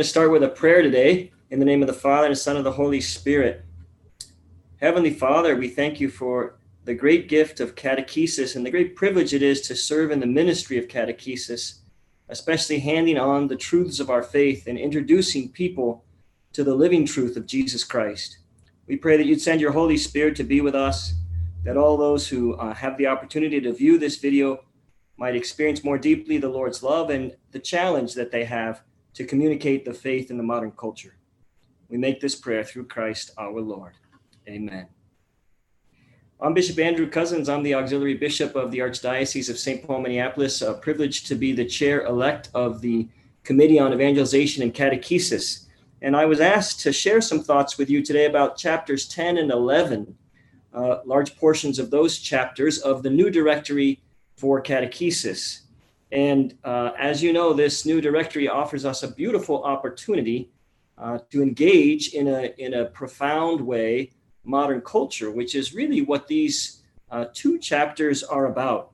to start with a prayer today in the name of the Father, and the Son, and the Holy Spirit. Heavenly Father, we thank you for the great gift of catechesis and the great privilege it is to serve in the ministry of catechesis, especially handing on the truths of our faith and introducing people to the living truth of Jesus Christ. We pray that you'd send your Holy Spirit to be with us, that all those who have the opportunity to view this video might experience more deeply the Lord's love and the challenge that they have to communicate the faith in the modern culture. We make this prayer through Christ our Lord. Amen. I'm Bishop Andrew Cousins. I'm the Auxiliary Bishop of the Archdiocese of St. Paul, Minneapolis, privileged to be the chair-elect of the Committee on Evangelization and Catechesis. And I was asked to share some thoughts with you today about chapters 10 and 11, large portions of those chapters of the new directory for catechesis. And as you know, this new directory offers us a beautiful opportunity to engage in a profound way modern culture, which is really what these two chapters are about.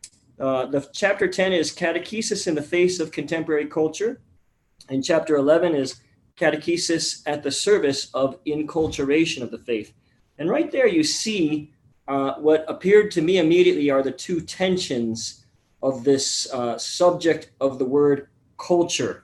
The chapter 10 is catechesis in the face of contemporary culture, and chapter 11 is catechesis at the service of inculturation of the faith. And right there you see what appeared to me immediately are the two tensions of this subject of the word culture.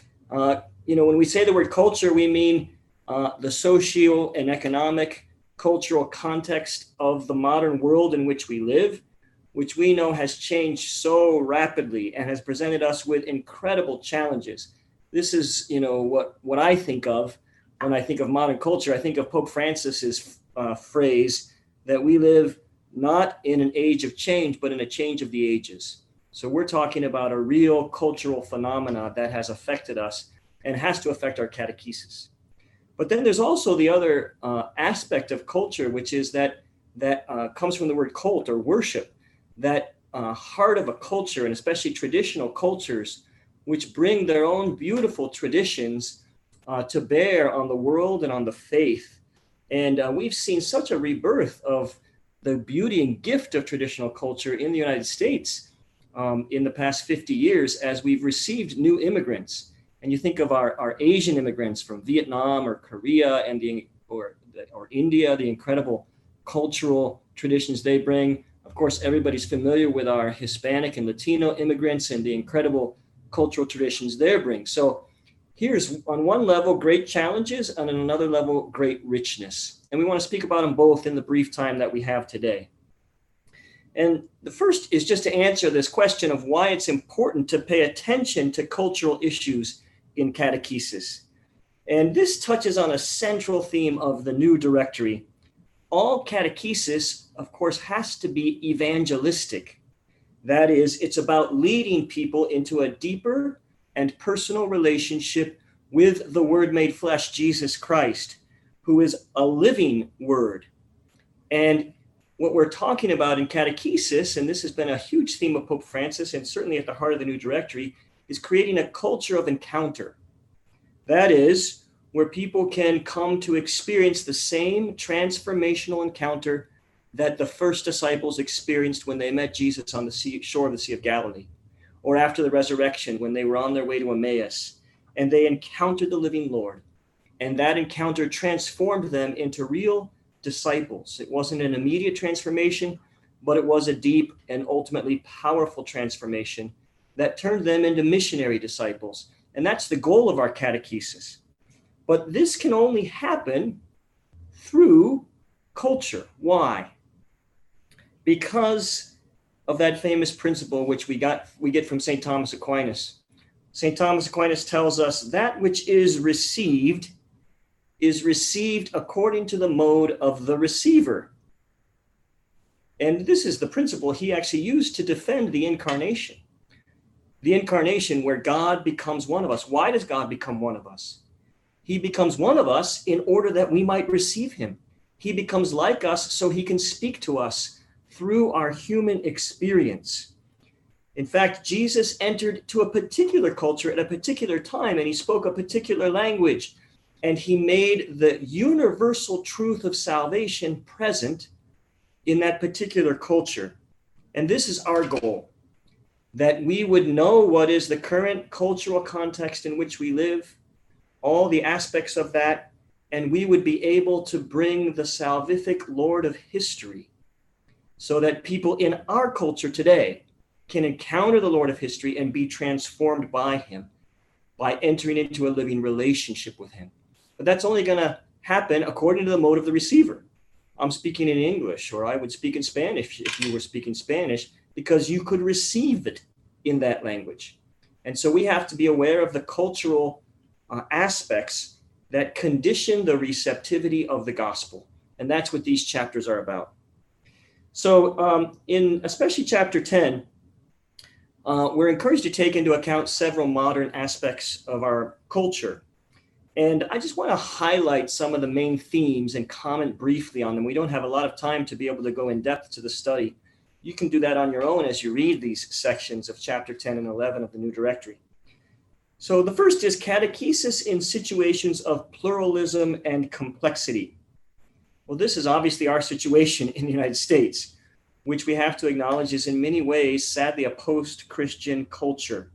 When we say the word culture, we mean the social and economic cultural context of the modern world in which we live, which we know has changed so rapidly and has presented us with incredible challenges. This is, what I think of when I think of modern culture. I think of Pope Francis's phrase that we live not in an age of change, but in a change of the ages. So we're talking about a real cultural phenomena that has affected us and has to affect our catechesis. But then there's also the other aspect of culture, which is that comes from the word cult or worship, that heart of a culture, and especially traditional cultures, which bring their own beautiful traditions to bear on the world and on the faith. And we've seen such a rebirth of the beauty and gift of traditional culture in the United States in the past 50 years as we've received new immigrants. And you think of our Asian immigrants from Vietnam or Korea or India, the incredible cultural traditions they bring. Of course, everybody's familiar with our Hispanic and Latino immigrants and the incredible cultural traditions they bring. So here's on one level, great challenges, and on another level, great richness. And we want to speak about them both in the brief time that we have today. And the first is just to answer this question of why it's important to pay attention to cultural issues in catechesis. And this touches on a central theme of the new directory. All catechesis, of course, has to be evangelistic. That is, it's about leading people into a deeper and personal relationship with the Word made flesh, Jesus Christ, who is a living Word. And what we're talking about in catechesis, and this has been a huge theme of Pope Francis and certainly at the heart of the new directory, is creating a culture of encounter. That is, where people can come to experience the same transformational encounter that the first disciples experienced when they met Jesus on the shore of the Sea of Galilee, or after the resurrection when they were on their way to Emmaus, and they encountered the living Lord. And that encounter transformed them into real disciples. It wasn't an immediate transformation, but it was a deep and ultimately powerful transformation that turned them into missionary disciples. And that's the goal of our catechesis. But this can only happen through culture. Why? Because of that famous principle which we get from St. Thomas Aquinas. St. Thomas Aquinas tells us that which is received according to the mode of the receiver. And this is the principle he actually used to defend the incarnation. The incarnation where God becomes one of us. Why does God become one of us? He becomes one of us in order that we might receive him. He becomes like us so he can speak to us through our human experience. In fact, Jesus entered to a particular culture at a particular time, and he spoke a particular language, and he made the universal truth of salvation present in that particular culture. And this is our goal, that we would know what is the current cultural context in which we live, all the aspects of that, and we would be able to bring the salvific Lord of history so that people in our culture today can encounter the Lord of history and be transformed by him by entering into a living relationship with him. But that's only going to happen according to the mode of the receiver. I'm speaking in English, or I would speak in Spanish if you were speaking Spanish, because you could receive it in that language. And so we have to be aware of the cultural aspects that condition the receptivity of the gospel. And that's what these chapters are about. So in especially chapter 10, we're encouraged to take into account several modern aspects of our culture. And I just want to highlight some of the main themes and comment briefly on them. We don't have a lot of time to be able to go in depth to the study. You can do that on your own as you read these sections of chapter 10 and 11 of the New Directory. So the first is catechesis in situations of pluralism and complexity. Well, this is obviously our situation in the United States, which we have to acknowledge is in many ways, sadly, a post-Christian culture.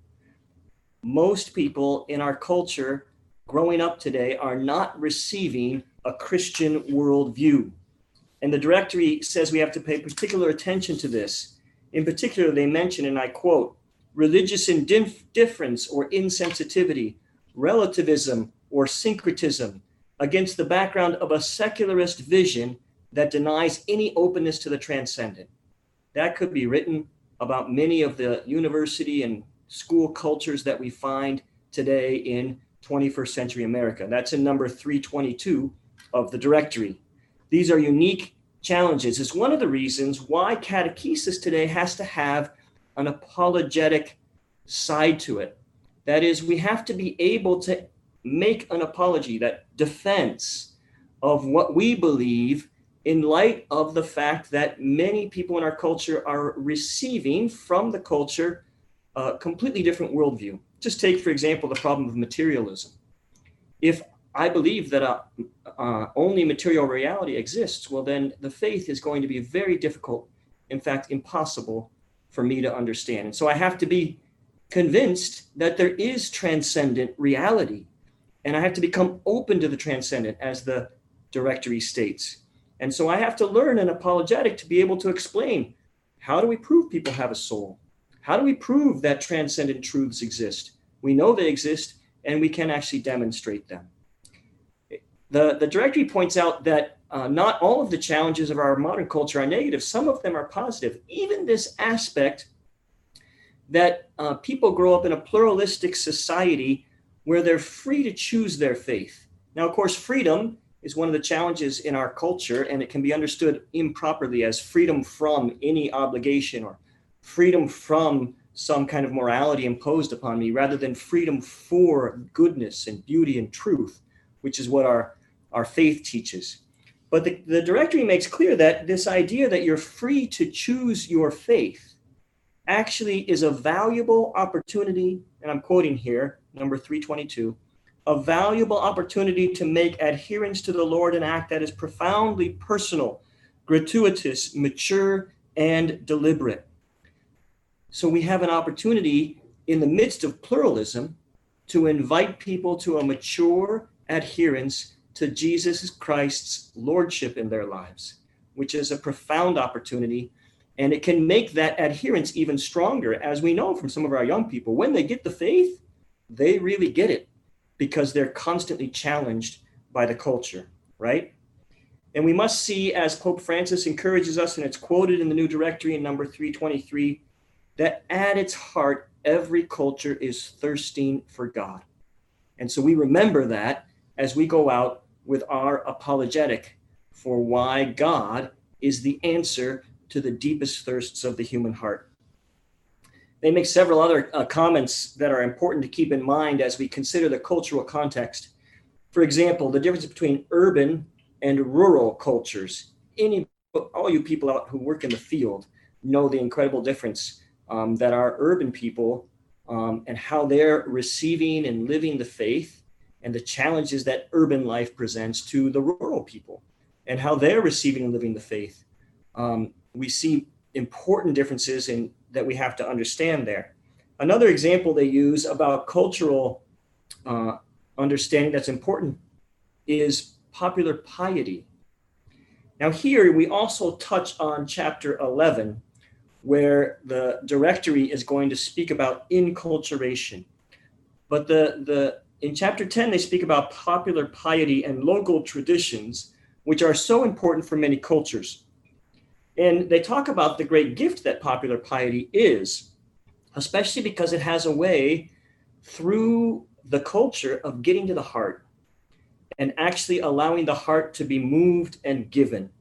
Most people in our culture growing up today are not receiving a Christian worldview. And the directory says we have to pay particular attention to this. In particular, they mention, and I quote, religious indifference or insensitivity, relativism or syncretism against the background of a secularist vision that denies any openness to the transcendent. That could be written about many of the university and school cultures that we find today in 21st century America. That's in number 322 of the directory. These are unique challenges. It's one of the reasons why catechesis today has to have an apologetic side to it. That is, we have to be able to make an apology, that defense of what we believe in light of the fact that many people in our culture are receiving from the culture a completely different worldview. Just take, for example, the problem of materialism. If I believe that only material reality exists, well, then the faith is going to be very difficult, in fact, impossible for me to understand. And so I have to be convinced that there is transcendent reality, and I have to become open to the transcendent, as the directory states. And so I have to learn an apologetic to be able to explain, how do we prove people have a soul? How do we prove that transcendent truths exist? We know they exist, and we can actually demonstrate them. The directory points out that not all of the challenges of our modern culture are negative. Some of them are positive. Even this aspect that people grow up in a pluralistic society where they're free to choose their faith. Now, of course, freedom is one of the challenges in our culture, and it can be understood improperly as freedom from any obligation or freedom from some kind of morality imposed upon me, rather than freedom for goodness and beauty and truth, which is what our faith teaches. But the directory makes clear that this idea that you're free to choose your faith actually is a valuable opportunity, and I'm quoting here, number 322, a valuable opportunity to make adherence to the Lord an act that is profoundly personal, gratuitous, mature, and deliberate. So we have an opportunity in the midst of pluralism to invite people to a mature adherence to Jesus Christ's lordship in their lives, which is a profound opportunity. And it can make that adherence even stronger, as we know from some of our young people. When they get the faith, they really get it because they're constantly challenged by the culture, right? And we must see, as Pope Francis encourages us, and it's quoted in the New Directory in number 323, that at its heart, every culture is thirsting for God. And so we remember that as we go out with our apologetic for why God is the answer to the deepest thirsts of the human heart. They make several other comments that are important to keep in mind as we consider the cultural context. For example, the difference between urban and rural cultures. All you people out who work in the field know the incredible difference that our urban people and how they're receiving and living the faith, and the challenges that urban life presents to the rural people and how they're receiving and living the faith. We see important differences that we have to understand there. Another example they use about cultural understanding that's important is popular piety. Now here we also touch on chapter 11, where the directory is going to speak about inculturation. But in chapter 10, they speak about popular piety and local traditions, which are so important for many cultures. And they talk about the great gift that popular piety is, especially because it has a way through the culture of getting to the heart and actually allowing the heart to be moved and given.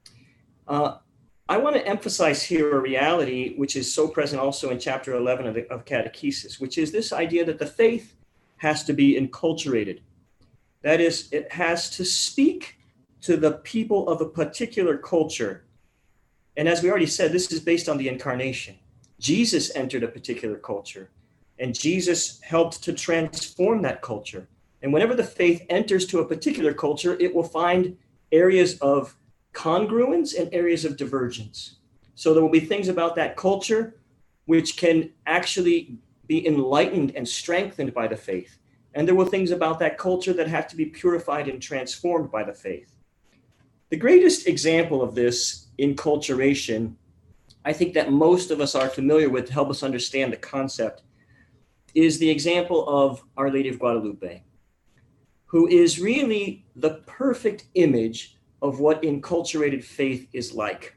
I want to emphasize here a reality which is so present also in chapter 11 of Catechesis, which is this idea that the faith has to be enculturated. That is, it has to speak to the people of a particular culture. And as we already said, this is based on the incarnation. Jesus entered a particular culture, and Jesus helped to transform that culture. And whenever the faith enters to a particular culture, it will find areas of congruence and areas of divergence. So there will be things about that culture which can actually be enlightened and strengthened by the faith. And there were things about that culture that have to be purified and transformed by the faith. The greatest example of this enculturation, I think that most of us are familiar with to help us understand the concept, is the example of Our Lady of Guadalupe, who is really the perfect image of what enculturated faith is like.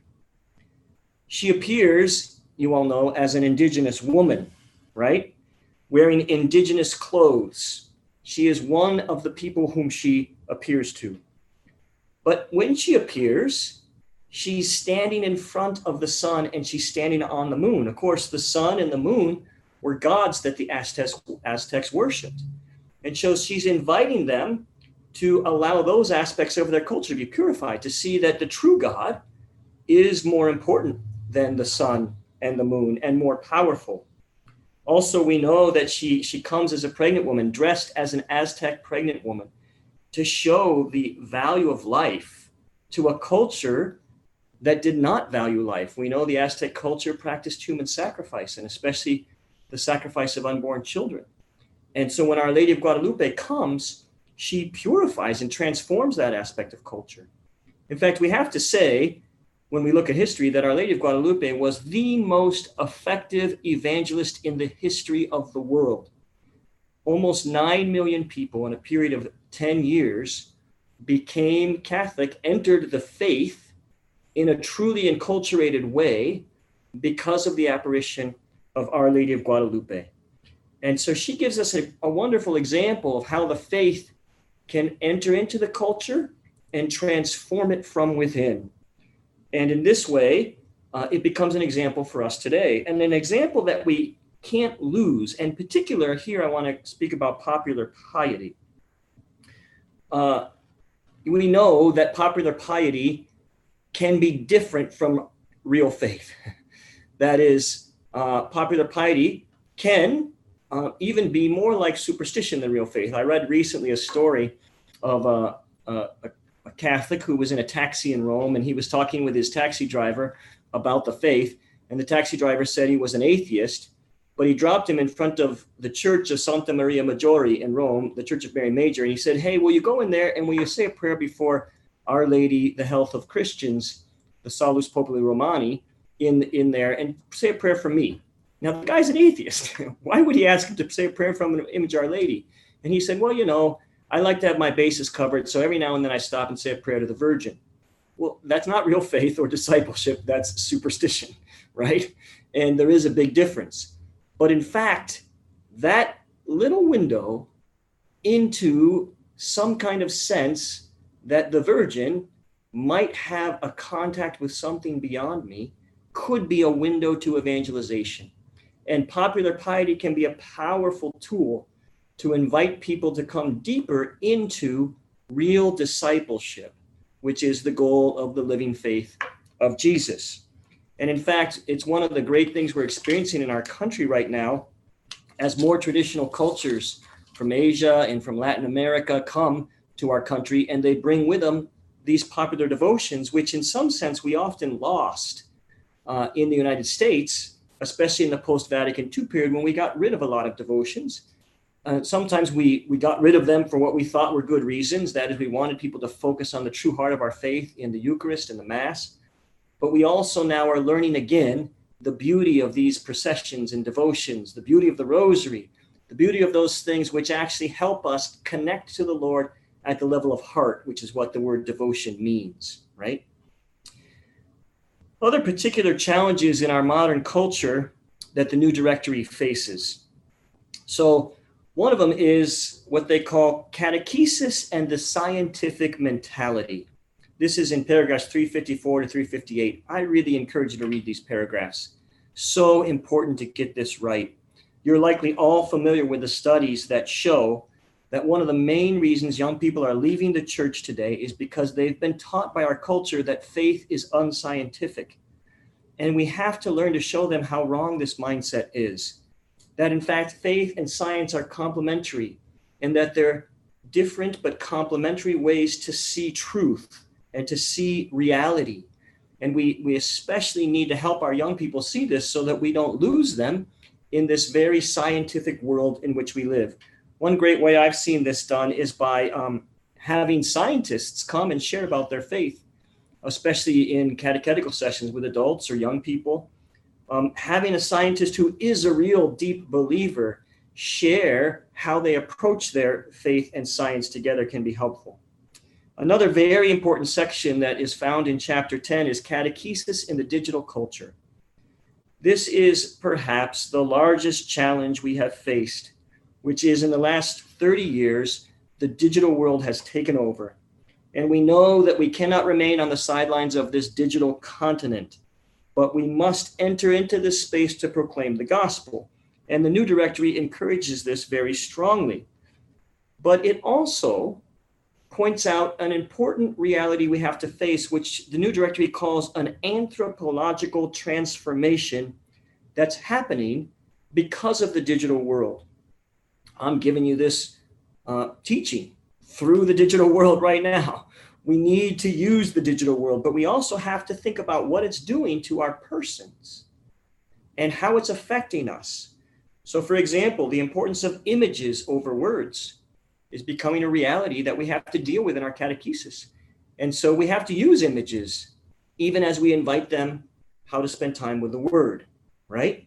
She appears, you all know, as an indigenous woman, right? Wearing indigenous clothes. She is one of the people whom she appears to. But when she appears, she's standing in front of the sun and she's standing on the moon. Of course, the sun and the moon were gods that the Aztecs worshipped. And so she's inviting them to allow those aspects of their culture to be purified, to see that the true God is more important than the sun and the moon and more powerful. Also, we know that she comes as a pregnant woman, dressed as an Aztec pregnant woman, to show the value of life to a culture that did not value life. We know the Aztec culture practiced human sacrifice, and especially the sacrifice of unborn children. And so when Our Lady of Guadalupe comes, she purifies and transforms that aspect of culture. In fact, we have to say, when we look at history, that Our Lady of Guadalupe was the most effective evangelist in the history of the world. Almost 9 million people in a period of 10 years became Catholic, entered the faith in a truly enculturated way because of the apparition of Our Lady of Guadalupe. And so she gives us a wonderful example of how the faith can enter into the culture and transform it from within. And in this way, it becomes an example for us today, and an example that we can't lose. In particular, here I want to speak about popular piety. We know that popular piety can be different from real faith. That is, popular piety can even be more like superstition than real faith. I read recently a story of a Catholic who was in a taxi in Rome, and he was talking with his taxi driver about the faith. And the taxi driver said he was an atheist, but he dropped him in front of the church of Santa Maria Maggiore in Rome, the Church of Mary Major. And he said, "Hey, will you go in there and will you say a prayer before Our Lady, the health of Christians, the Salus Populi Romani, in there, and say a prayer for me?" Now, the guy's an atheist. Why would he ask him to say a prayer from an image of Our Lady? And he said, "Well, I like to have my bases covered, so every now and then I stop and say a prayer to the Virgin." Well, that's not real faith or discipleship. That's superstition, right? And there is a big difference. But in fact, that little window into some kind of sense that the Virgin might have a contact with something beyond me could be a window to evangelization. And popular piety can be a powerful tool to invite people to come deeper into real discipleship, which is the goal of the living faith of Jesus. And in fact, it's one of the great things we're experiencing in our country right now, as more traditional cultures from Asia and from Latin America come to our country, and they bring with them these popular devotions, which in some sense we often lost in the United States, especially in the post-Vatican II period, when we got rid of a lot of devotions. Sometimes we got rid of them for what we thought were good reasons. That is, we wanted people to focus on the true heart of our faith in the Eucharist and the Mass. But we also now are learning again the beauty of these processions and devotions, the beauty of the Rosary, the beauty of those things which actually help us connect to the Lord at the level of heart, which is what the word devotion means, right? Other particular challenges in our modern culture that the New Directory faces. So one of them is what they call catechesis and the scientific mentality. This is in paragraphs 354 to 358. I really encourage you to read these paragraphs. So important to get this right. You're likely all familiar with the studies that show that one of the main reasons young people are leaving the church today is because they've been taught by our culture that faith is unscientific. And we have to learn to show them how wrong this mindset is. That in fact, faith and science are complementary, and that they're different but complementary ways to see truth and to see reality. And we especially need to help our young people see this so that we don't lose them in this very scientific world in which we live. One great way I've seen this done is by having scientists come and share about their faith, especially in catechetical sessions with adults or young people. Having a scientist who is a real deep believer share how they approach their faith and science together can be helpful. Another very important section that is found in chapter 10 is catechesis in the digital culture. This is perhaps the largest challenge we have faced, which is in the last 30 years, the digital world has taken over. And we know that we cannot remain on the sidelines of this digital continent, but we must enter into this space to proclaim the gospel. And the New Directory encourages this very strongly. But it also points out an important reality we have to face, which the New Directory calls an anthropological transformation that's happening because of the digital world. I'm giving you this teaching through the digital world right now. We need to use the digital world, but we also have to think about what it's doing to our persons and how it's affecting us. So for example, the importance of images over words is becoming a reality that we have to deal with in our catechesis. And so we have to use images, even as we invite them how to spend time with the word, right?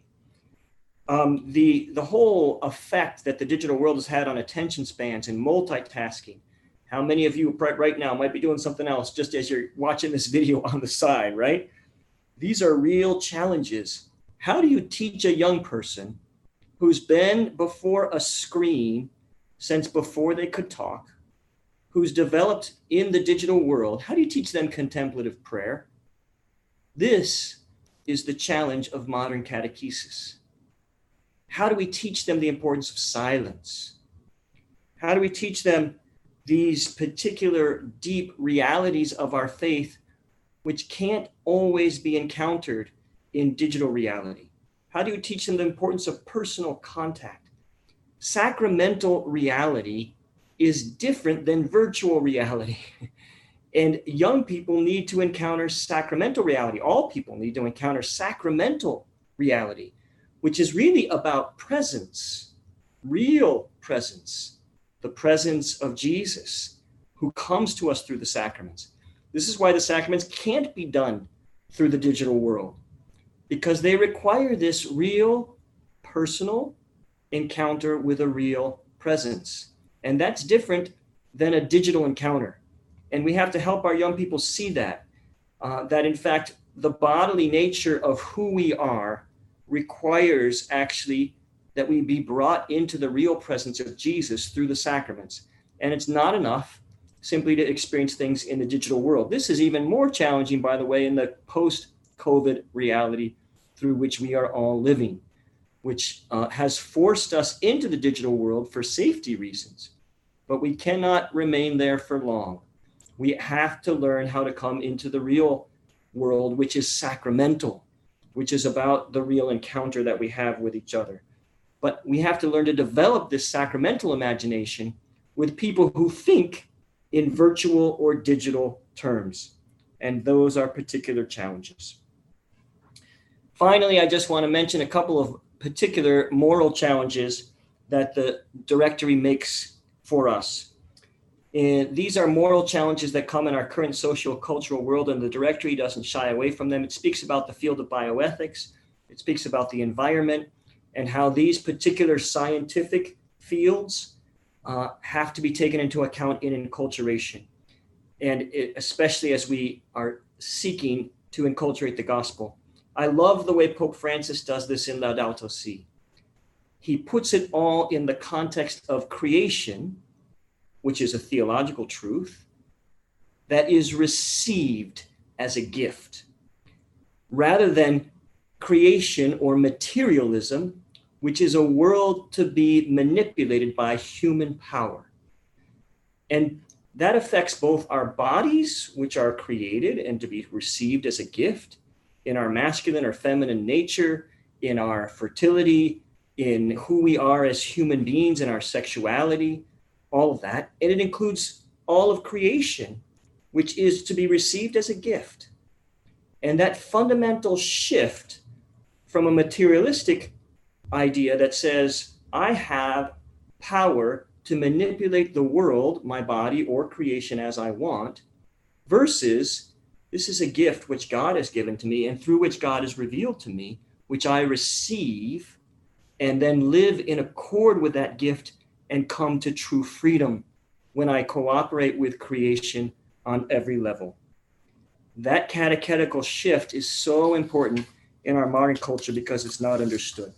The whole effect that the digital world has had on attention spans and multitasking. How many of you right now might be doing something else just as you're watching this video on the side, right? These are real challenges. How do you teach a young person who's been before a screen since before they could talk, who's developed in the digital world? How do you teach them contemplative prayer? This is the challenge of modern catechesis. How do we teach them the importance of silence? How do we teach them these particular deep realities of our faith, which can't always be encountered in digital reality? How do you teach them the importance of personal contact? Sacramental reality is different than virtual reality. And young people need to encounter sacramental reality. All people need to encounter sacramental reality, which is really about presence, real presence, the presence of Jesus who comes to us through the sacraments. This is why the sacraments can't be done through the digital world, because they require this real personal encounter with a real presence. And that's different than a digital encounter. And we have to help our young people see that in fact, the bodily nature of who we are requires actually that we be brought into the real presence of Jesus through the sacraments. And it's not enough simply to experience things in the digital world. This is even more challenging, by the way, in the post-COVID reality through which we are all living, which has forced us into the digital world for safety reasons. But we cannot remain there for long. We have to learn how to come into the real world, which is sacramental, which is about the real encounter that we have with each other. But we have to learn to develop this sacramental imagination with people who think in virtual or digital terms. And those are particular challenges. Finally, I just want to mention a couple of particular moral challenges that the directory makes for us. And these are moral challenges that come in our current social cultural world, and the directory doesn't shy away from them. It speaks about the field of bioethics. It speaks about the environment and how these particular scientific fields have to be taken into account in enculturation. And especially as we are seeking to enculturate the gospel. I love the way Pope Francis does this in Laudato Si. He puts it all in the context of creation, which is a theological truth, that is received as a gift, rather than creation or materialism, which is a world to be manipulated by human power. And that affects both our bodies, which are created and to be received as a gift, in our masculine or feminine nature, in our fertility, in who we are as human beings, in our sexuality, all of that. And it includes all of creation, which is to be received as a gift. And that fundamental shift from a materialistic idea that says, I have power to manipulate the world, my body, or creation as I want, versus this is a gift which God has given to me and through which God has revealed to me, which I receive and then live in accord with that gift and come to true freedom when I cooperate with creation on every level. That catechetical shift is so important in our modern culture because it's not understood.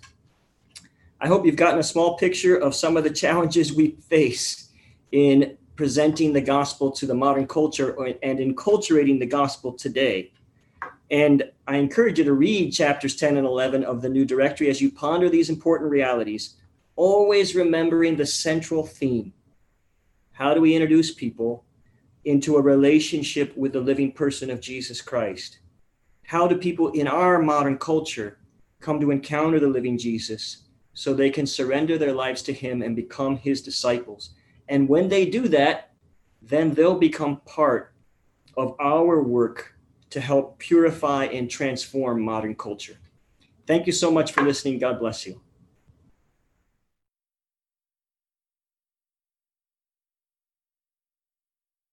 I hope you've gotten a small picture of some of the challenges we face in presenting the gospel to the modern culture and enculturating the gospel today. And I encourage you to read chapters 10 and 11 of the New Directory as you ponder these important realities, always remembering the central theme. How do we introduce people into a relationship with the living person of Jesus Christ? How do people in our modern culture come to encounter the living Jesus so they can surrender their lives to him and become his disciples? And when they do that, then they'll become part of our work to help purify and transform modern culture. Thank you so much for listening. God bless you.